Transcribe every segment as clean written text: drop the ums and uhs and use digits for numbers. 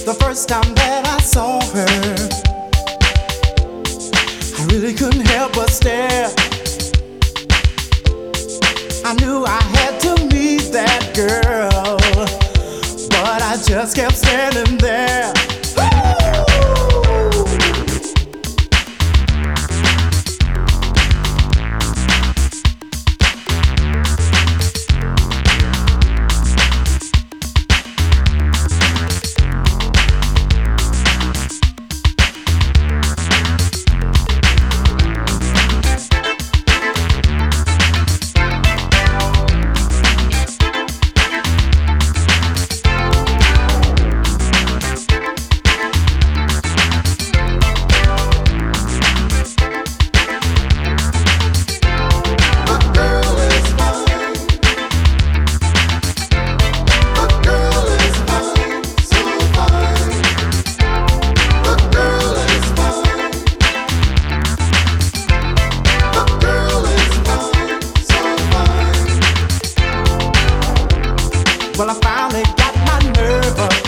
The first time that I saw her, I really couldn't help but stare. I knew I had to meet that girl, but I just kept standing there. Well, I finally got my nerve up,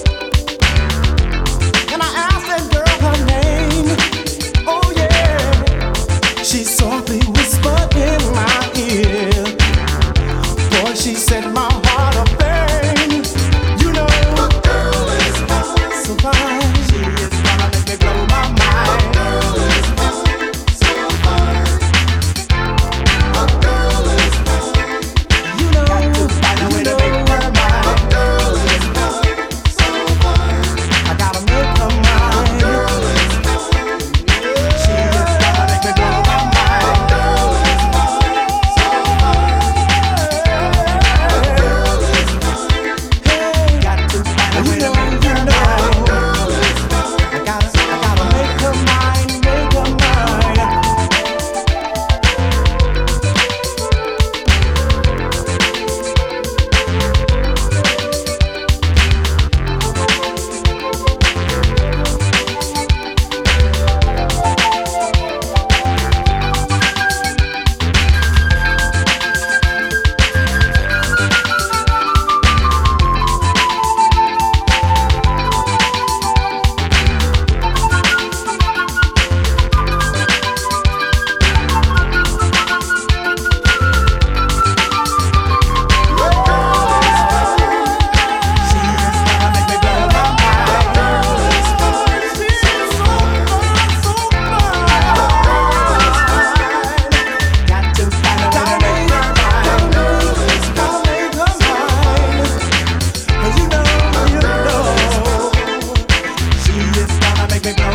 and I asked that girl her name. Oh yeah, she softly whispered in my ear. Boy, she set my heart aflame. You know, the girl is fine, so fine. She is gonna make me blow my mind. The girl is fine, so fine. The girl is fine. You know, got to find a way to make her. Make me blow